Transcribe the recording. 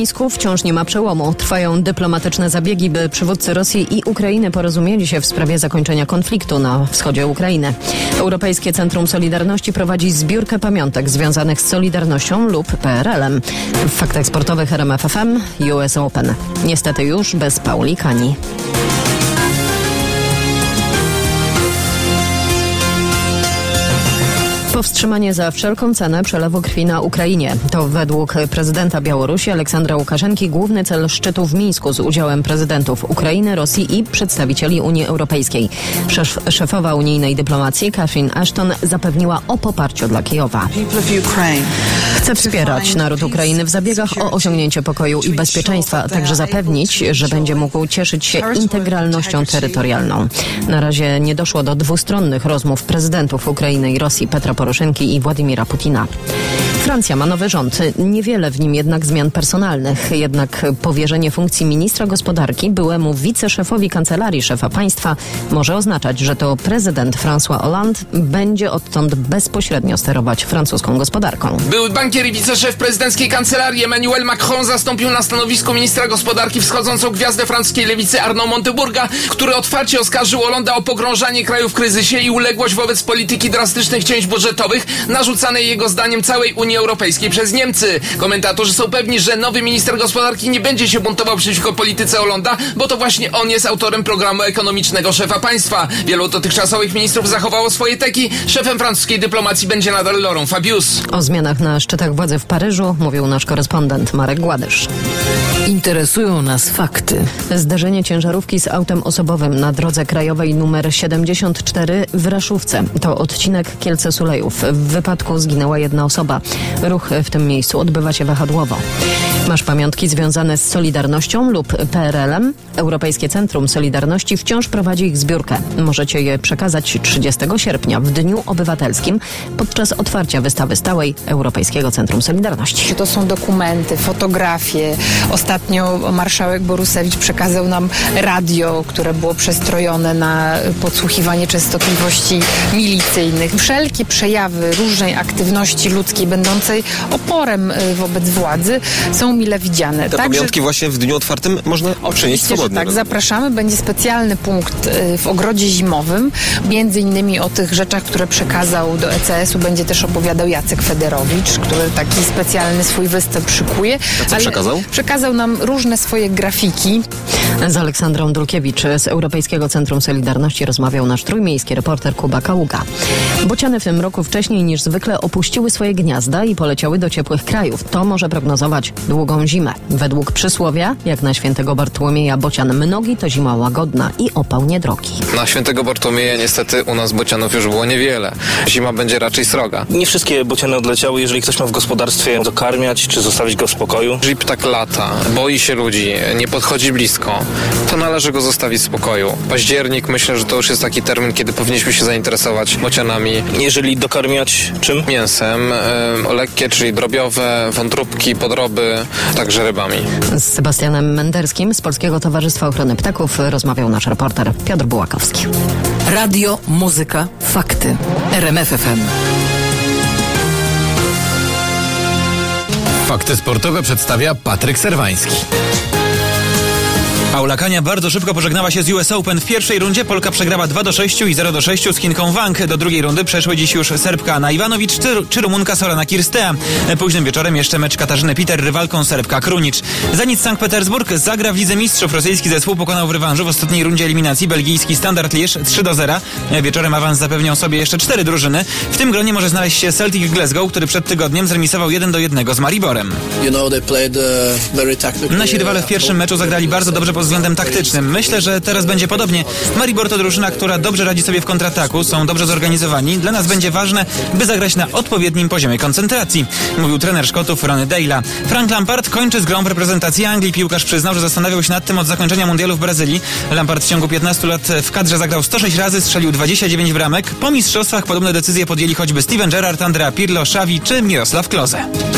Mińsku wciąż nie ma przełomu. Trwają dyplomatyczne zabiegi, by przywódcy Rosji i Ukrainy porozumieli się w sprawie zakończenia konfliktu na wschodzie Ukrainy. Europejskie Centrum Solidarności prowadzi zbiórkę pamiątek związanych z Solidarnością lub PRL-em. W faktach sportowych RMF FM US Open. Niestety już bez Pauli Kani. Powstrzymanie za wszelką cenę przelewu krwi na Ukrainie. To według prezydenta Białorusi Aleksandra Łukaszenki główny cel szczytu w Mińsku z udziałem prezydentów Ukrainy, Rosji i przedstawicieli Unii Europejskiej. Szefowa unijnej dyplomacji Catherine Ashton zapewniła o poparciu dla Kijowa. Chce wspierać naród Ukrainy w zabiegach o osiągnięcie pokoju i bezpieczeństwa, a także zapewnić, że będzie mógł cieszyć się integralnością terytorialną. Na razie nie doszło do dwustronnych rozmów prezydentów Ukrainy i Rosji Petra Poroszenki i Władimira Putina. Francja ma nowy rząd. Niewiele w nim jednak zmian personalnych. Jednak powierzenie funkcji ministra gospodarki byłemu wiceszefowi kancelarii szefa państwa może oznaczać, że to prezydent François Hollande będzie odtąd bezpośrednio sterować francuską gospodarką. Były bankier i wiceszef prezydenckiej kancelarii Emmanuel Macron zastąpił na stanowisku ministra gospodarki wschodzącą gwiazdę francuskiej lewicy Arnaud Montebourga, który otwarcie oskarżył Hollande'a o pogrążanie kraju w kryzysie i uległość wobec polityki drastycznych cięć budżetowych narzucanej jego zdaniem całej Unii Europejskiej przez Niemcy. Komentatorzy są pewni, że nowy minister gospodarki nie będzie się buntował przeciwko polityce Hollande'a, bo to właśnie on jest autorem programu ekonomicznego szefa państwa. Wielu dotychczasowych ministrów zachowało swoje teki. Szefem francuskiej dyplomacji będzie nadal Laurent Fabius. O zmianach na szczytach władzy w Paryżu mówił nasz korespondent Marek Gładysz. Interesują nas fakty. Zdarzenie ciężarówki z autem osobowym na drodze krajowej nr 74 w Raszówce. To odcinek Kielce-Sulejów. W wypadku zginęła jedna osoba. Ruch w tym miejscu odbywa się wahadłowo. Masz pamiątki związane z Solidarnością lub PRL-em? Europejskie Centrum Solidarności wciąż prowadzi ich zbiórkę. Możecie je przekazać 30 sierpnia w Dniu Obywatelskim podczas otwarcia wystawy stałej Europejskiego Centrum Solidarności. To są dokumenty, fotografie. Ostatnio marszałek Borusewicz przekazał nam radio, które było przestrojone na podsłuchiwanie częstotliwości milicyjnych. Wszelkie przejawy różnej aktywności ludzkiej będącej oporem wobec władzy są mile widziane. Te pamiątki właśnie w dniu otwartym można przenieść swobodnie. Tak, zapraszamy. Będzie specjalny punkt w ogrodzie zimowym. Między innymi o tych rzeczach, które przekazał do ECS-u będzie też opowiadał Jacek Federowicz, który taki specjalny swój występ szykuje. A co przekazał? Przekazał nam różne swoje grafiki. Z Aleksandrą Dulkiewicz z Europejskiego Centrum Solidarności rozmawiał nasz trójmiejski reporter Kuba Kaługa. Bociany w tym roku wcześniej niż zwykle opuściły swoje gniazda i poleciały do ciepłych krajów. To może prognozować długą zimę. Według przysłowia, jak na świętego Bartłomieja bocian mnogi, to zima łagodna i opał niedrogi. Na świętego Bartłomieja niestety u nas bocianów już było niewiele. Zima będzie raczej sroga. Nie wszystkie bociany odleciały. Jeżeli ktoś ma w gospodarstwie dokarmiać, czy zostawić go w spokoju. Jeżeli ptak lata, boi się ludzi, nie podchodzi blisko, to należy go zostawić w spokoju. Październik, myślę, że to już jest taki termin, kiedy powinniśmy się zainteresować bocianami. Jeżeli dokarmiać czym? Mięsem, lekkie, czyli drobiowe, wątróbki, podroby, także rybami. Z Sebastianem Menderskim z Polskiego Towarzystwa Ochrony Ptaków rozmawiał nasz reporter Piotr Bułakowski. Radio, muzyka, fakty. RMF FM. Fakty sportowe przedstawia Patryk Serwański. Paula Kania bardzo szybko pożegnała się z US Open. W pierwszej rundzie Polka przegrała 2-6 i 0-6 z Chinką Wang. Do drugiej rundy przeszły dziś już Serbka Ana Iwanowicz czy Rumunka Sorana Kirstea. Późnym wieczorem jeszcze mecz Katarzyny Peter rywalką Serbka Krunic. Zenit Sankt Petersburg zagra w Lidze Mistrzów. Rosyjski zespół pokonał w rewanżu w ostatniej rundzie eliminacji belgijski Standard Liège 3-0. Wieczorem awans zapewnią sobie jeszcze 4 drużyny. W tym gronie może znaleźć się Celtic Glasgow, który przed tygodniem zremisował 1-1 z Mariborem. Nasi rywale w pierwszym meczu zagrali bardzo dobrze pod względem taktycznym. Myślę, że teraz będzie podobnie. Maribor to drużyna, która dobrze radzi sobie w kontrataku, są dobrze zorganizowani. Dla nas będzie ważne, by zagrać na odpowiednim poziomie koncentracji, mówił trener Szkotów Ronny Deila. Frank Lampard kończy z grą w reprezentacji Anglii. Piłkarz przyznał, że zastanawiał się nad tym od zakończenia mundialu w Brazylii. Lampard w ciągu 15 lat w kadrze zagrał 106 razy, strzelił 29 bramek. Po mistrzostwach podobne decyzje podjęli choćby Steven Gerrard, Andrea Pirlo, Xavi czy Miroslav Klose.